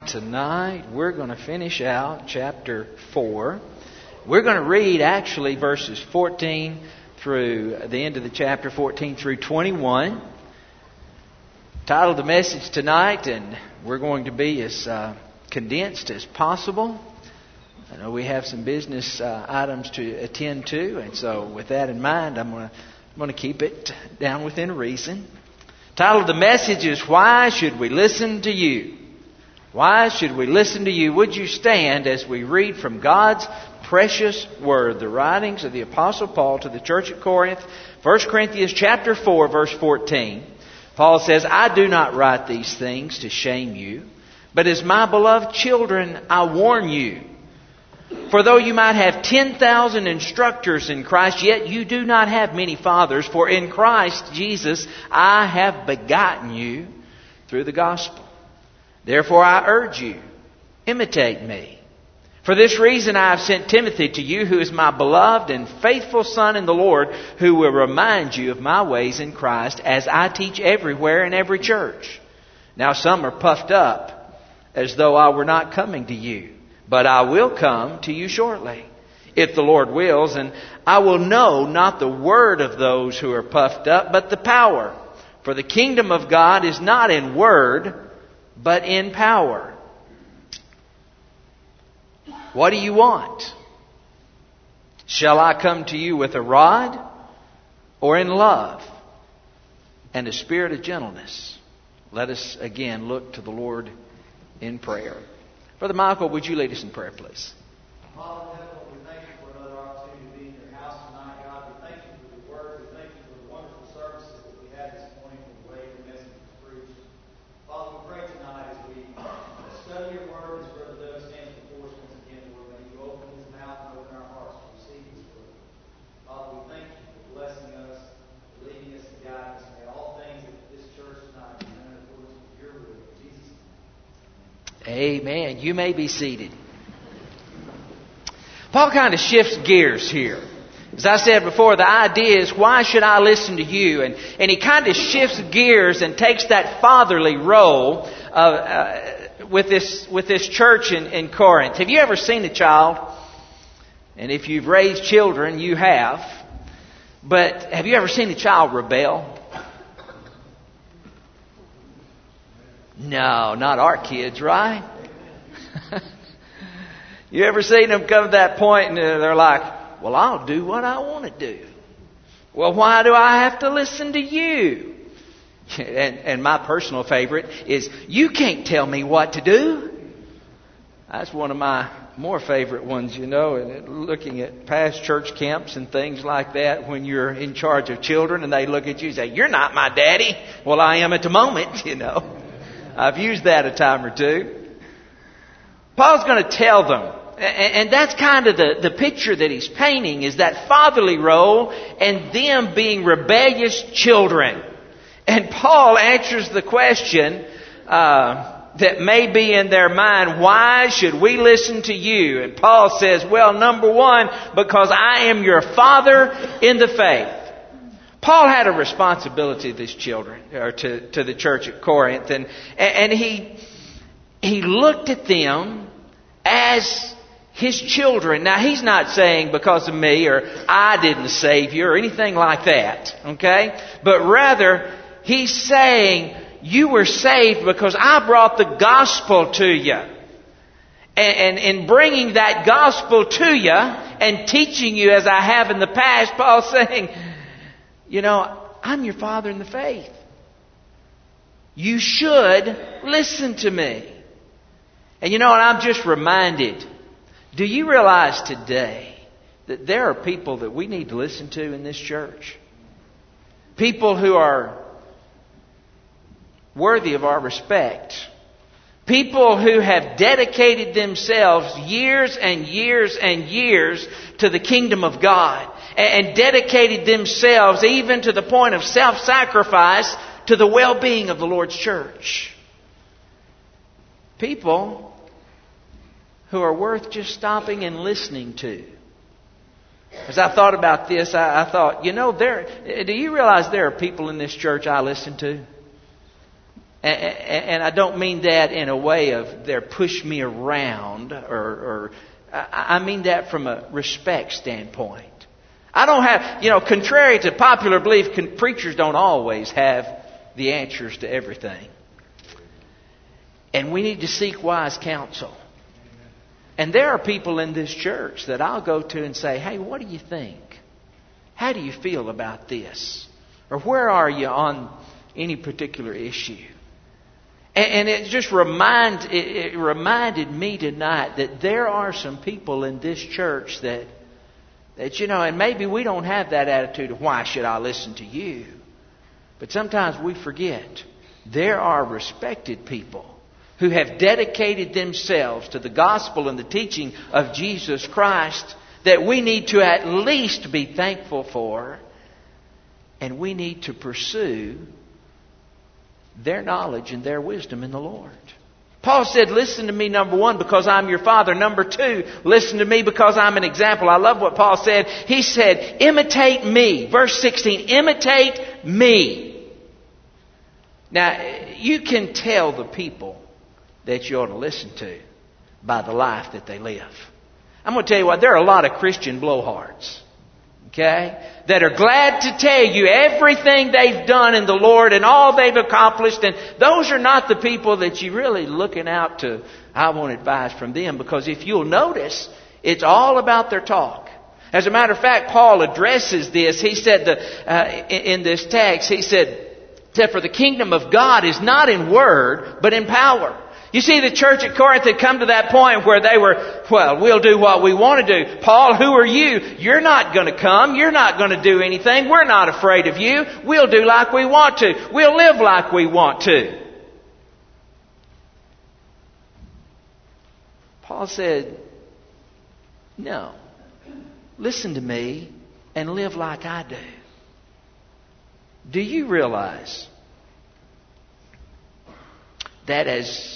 Tonight we're going to finish out chapter 4. We're going to read actually verses 14 through the end of the chapter, 14 through 21. Title of the message tonight, and we're going to be as condensed as possible. I know we have some business items to attend to, and so with that in mind, I'm going to keep it down within reason. Title of the message is, Why Should We Listen to You? Why should we listen to you? Would you stand as we read from God's precious Word, the writings of the Apostle Paul to the church at Corinth, 1 Corinthians chapter 4, verse 14. Paul says, I do not write these things to shame you, but as my beloved children, I warn you. For though you might have 10,000 instructors in Christ, yet you do not have many fathers. For in Christ Jesus I have begotten you through the gospel. Therefore I urge you, imitate me. For this reason I have sent Timothy to you, who is my beloved and faithful son in the Lord, who will remind you of my ways in Christ, as I teach everywhere in every church. Now some are puffed up, as though I were not coming to you. But I will come to you shortly, if the Lord wills, and I will know not the word of those who are puffed up, but the power. For the kingdom of God is not in word, but in power. What do you want? Shall I come to you with a rod, or in love and a spirit of gentleness? Let us again look to the Lord in prayer. Brother Michael, would you lead us in prayer, please? Father in heaven, we thank you for another opportunity to be in your house tonight, God. We thank you for the word. We thank you for the wonderful services that we had this morning and the way the message was preached. Father, we pray tonight as we study your word, as Brother Doug stands before us once again, Lord, may you open his mouth and open our hearts to receive his word. Father, we thank you for blessing us, for leading us and guiding us. May all things at this church tonight be done according to your will. In Jesus' name. Amen. You may be seated. Paul kind of shifts gears here. As I said before, the idea is, why should I listen to you? And he kind of shifts gears and takes that fatherly role with this church in Corinth. Have you ever seen a child? And if you've raised children, you have. But have you ever seen a child rebel? No, not our kids, right? You ever seen them come to that point and they're like, well, I'll do what I want to do. Well, why do I have to listen to you? And my personal favorite is, you can't tell me what to do. That's one of my more favorite ones, you know, looking at past church camps and things like that, when you're in charge of children and they look at you and say, you're not my daddy. Well, I am at the moment, you know. I've used that a time or two. Paul's going to tell them, and that's kind of the picture that he's painting, is that fatherly role and them being rebellious children. And Paul answers the question that may be in their mind, why should we listen to you? And Paul says, well, number one, because I am your father in the faith. Paul had a responsibility to these children, or to the church at Corinth, and he looked at them as his children. Now, he's not saying because of me, or I didn't save you, or anything like that, okay? But rather, he's saying, you were saved because I brought the gospel to you. And in bringing that gospel to you, and teaching you as I have in the past, Paul's saying, you know, I'm your father in the faith. You should listen to me. And you know what, I'm just reminded, do you realize today that there are people that we need to listen to in this church? People who are worthy of our respect. People who have dedicated themselves years and years and years to the kingdom of God. And dedicated themselves even to the point of self-sacrifice to the well-being of the Lord's church. People who are worth just stopping and listening to. As I thought about this, I thought, you know, do you realize there are people in this church I listen to? And I don't mean that in a way of they're push me around, or I mean that from a respect standpoint. I don't have, contrary to popular belief, preachers don't always have the answers to everything. And we need to seek wise counsel. And there are people in this church that I'll go to and say, hey, what do you think? How do you feel about this? Or where are you on any particular issue? And it just reminded me tonight that there are some people in this church that and maybe we don't have that attitude of why should I listen to you? But sometimes we forget there are respected people who have dedicated themselves to the gospel and the teaching of Jesus Christ that we need to at least be thankful for, and we need to pursue their knowledge and their wisdom in the Lord. Paul said, listen to me, number one, because I'm your father. Number two, listen to me because I'm an example. I love what Paul said. He said, imitate me. Verse 16, imitate me. Now, you can tell the people that you ought to listen to by the life that they live. I'm going to tell you what, there are a lot of Christian blowhards, okay, that are glad to tell you everything they've done in the Lord and all they've accomplished. And those are not the people that you're really looking out to. I want advice from them, because if you'll notice, it's all about their talk. As a matter of fact, Paul addresses this. He said in this text, he said, for the kingdom of God is not in word, but in power. You see, the church at Corinth had come to that point where they were, we'll do what we want to do. Paul, who are you? You're not going to come. You're not going to do anything. We're not afraid of you. We'll do like we want to. We'll live like we want to. Paul said, no. Listen to me and live like I do. Do you realize that as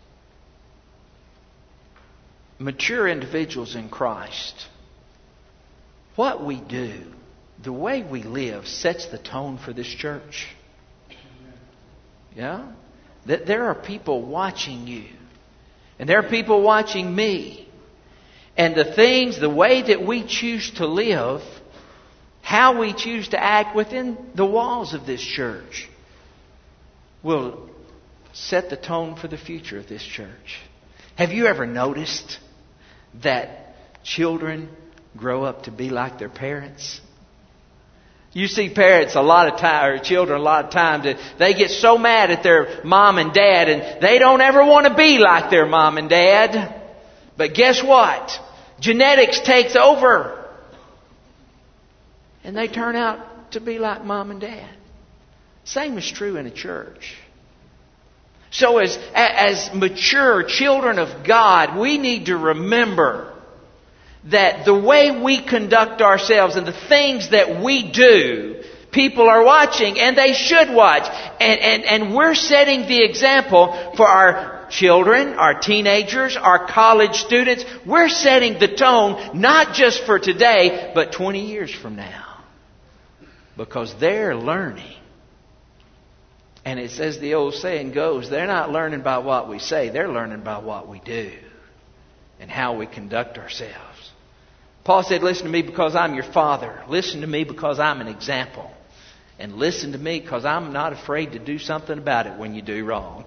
mature individuals in Christ, what we do, the way we live, sets the tone for this church? Yeah? That there are people watching you. And there are people watching me. And the way that we choose to live, how we choose to act within the walls of this church, will set the tone for the future of this church. Have you ever noticed that children grow up to be like their parents? You see parents a lot of time, or children a lot of times, that they get so mad at their mom and dad, and they don't ever want to be like their mom and dad. But guess what? Genetics takes over, and they turn out to be like mom and dad. Same is true in a church. So as mature children of God, we need to remember that the way we conduct ourselves and the things that we do, people are watching, and they should watch. And we're setting the example for our children, our teenagers, our college students. We're setting the tone not just for today, but 20 years from now. Because they're learning. And it's as the old saying goes, they're not learning by what we say, they're learning by what we do and how we conduct ourselves. Paul said, listen to me because I'm your father. Listen to me because I'm an example. And listen to me because I'm not afraid to do something about it when you do wrong.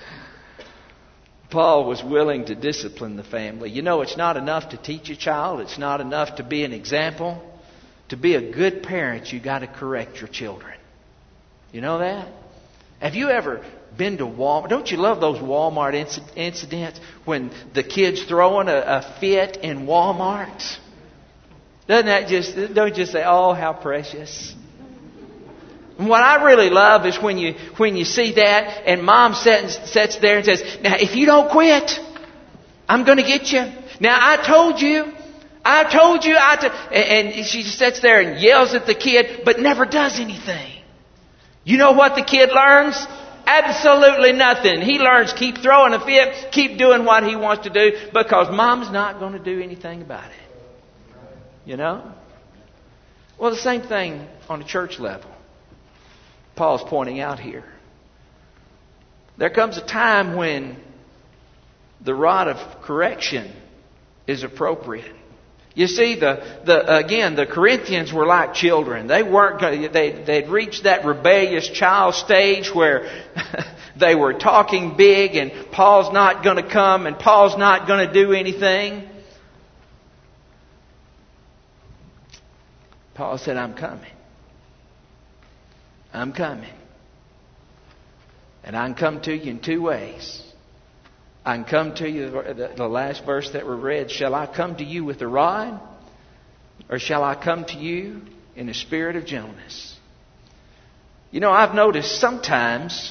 Paul was willing to discipline the family. You know, it's not enough to teach a child. It's not enough to be an example. To be a good parent, you got to correct your children. You know that? Have you ever been to Walmart? Don't you love those Walmart incidents when the kid's throwing a fit in Walmart? Don't you just say, oh, how precious? And what I really love is when you see that and mom sits there and says, now if you don't quit, I'm going to get you. Now I told you. And she sits there and yells at the kid, but never does anything. You know what the kid learns? Absolutely nothing. He learns keep throwing a fit, keep doing what he wants to do, because mom's not going to do anything about it. You know? Well, the same thing on a church level. Paul's pointing out here. There comes a time when the rod of correction is appropriate. You see, the Corinthians were like children. They'd reached that rebellious child stage where they were talking big, and Paul's not going to come, and Paul's not going to do anything. Paul said, I'm coming. I'm coming. And I can come to you in two ways. I can come to you, the last verse that we read, shall I come to you with a rod? Or shall I come to you in a spirit of gentleness? You know, I've noticed sometimes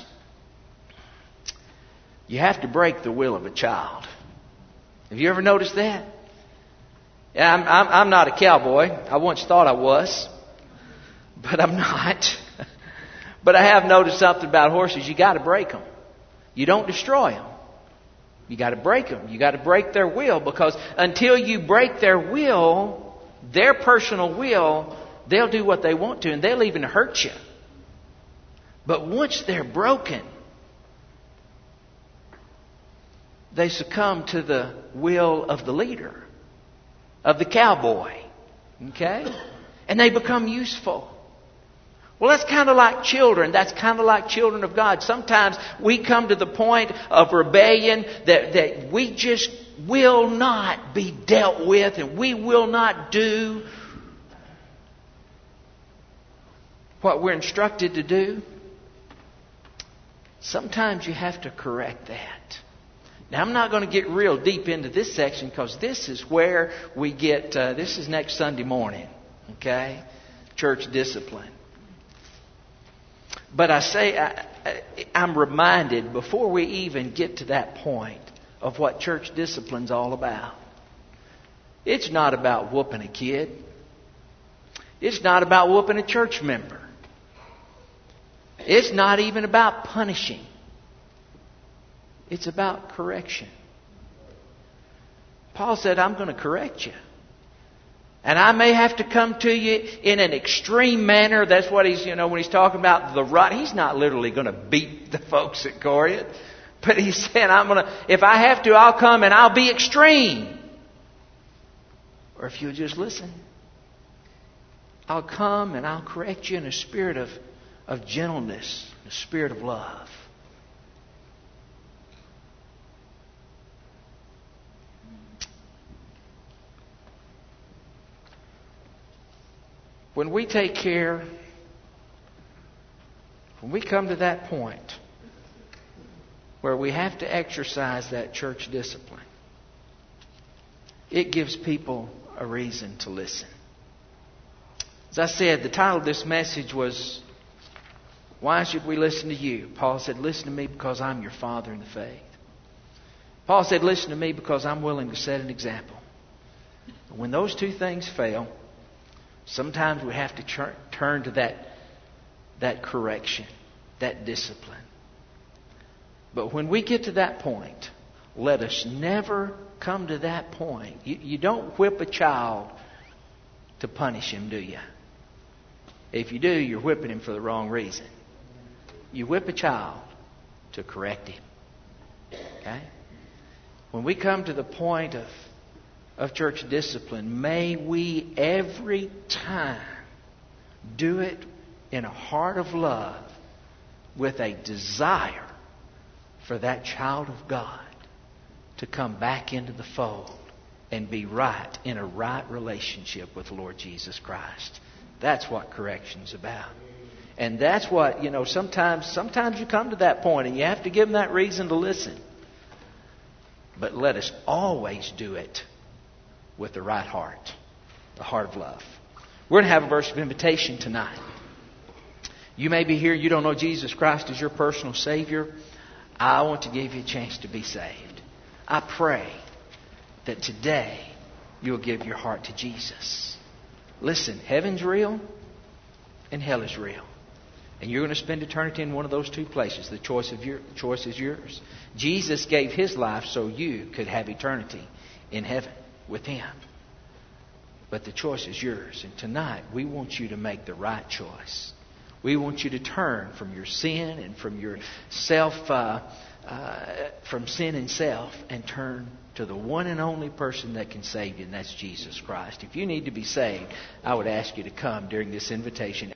you have to break the will of a child. Have you ever noticed that? Yeah, I'm not a cowboy. I once thought I was, but I'm not. But I have noticed something about horses. You got to break them. You don't destroy them. You got to break them. You got to break their will, because until you break their will, their personal will, they'll do what they want to, and they'll even hurt you. But once they're broken, they succumb to the will of the leader, of the cowboy. Okay? And they become useful. Well, that's kind of like children. That's kind of like children of God. Sometimes we come to the point of rebellion that we just will not be dealt with, and we will not do what we're instructed to do. Sometimes you have to correct that. Now, I'm not going to get real deep into this section, because this is where we get, this is next Sunday morning, okay? Church discipline. But I'm reminded, before we even get to that point, of what church discipline's all about. It's not about whooping a kid. It's not about whooping a church member. It's not even about punishing. It's about correction. Paul said, I'm going to correct you. And I may have to come to you in an extreme manner. That's what he's, when he's talking about the rod. He's not literally going to beat the folks at Corinth. But he's saying, if I have to, I'll come and I'll be extreme. Or if you'll just listen, I'll come and I'll correct you in a spirit of gentleness, a spirit of love. When we take care, when we come to that point where we have to exercise that church discipline, it gives people a reason to listen. As I said, the title of this message was, Why Should We Listen to You? Paul said, listen to me because I'm your father in the faith. Paul said, listen to me because I'm willing to set an example. And when those two things fail, sometimes we have to turn to that correction, that discipline. But when we get to that point, let us never come to that point. You don't whip a child to punish him, do you? If you do, you're whipping him for the wrong reason. You whip a child to correct him. Okay? When we come to the point of church discipline, may we every time do it in a heart of love, with a desire for that child of God to come back into the fold and be right in a right relationship with the Lord Jesus Christ. That's what correction's about. And that's what, sometimes you come to that point and you have to give them that reason to listen. But let us always do it with the right heart, the heart of love. We're going to have a verse of invitation tonight. You may be here, you don't know Jesus Christ as your personal Savior. I want to give you a chance to be saved. I pray that today you'll give your heart to Jesus. Listen, heaven's real and hell is real. And you're going to spend eternity in one of those two places. The choice is yours. Jesus gave His life so you could have eternity in heaven with Him. But the choice is yours. And tonight we want you to make the right choice. We want you to turn from your sin and from your from sin and self, and turn to the one and only person that can save you, and that's Jesus Christ. If you need to be saved, I would ask you to come during this invitation.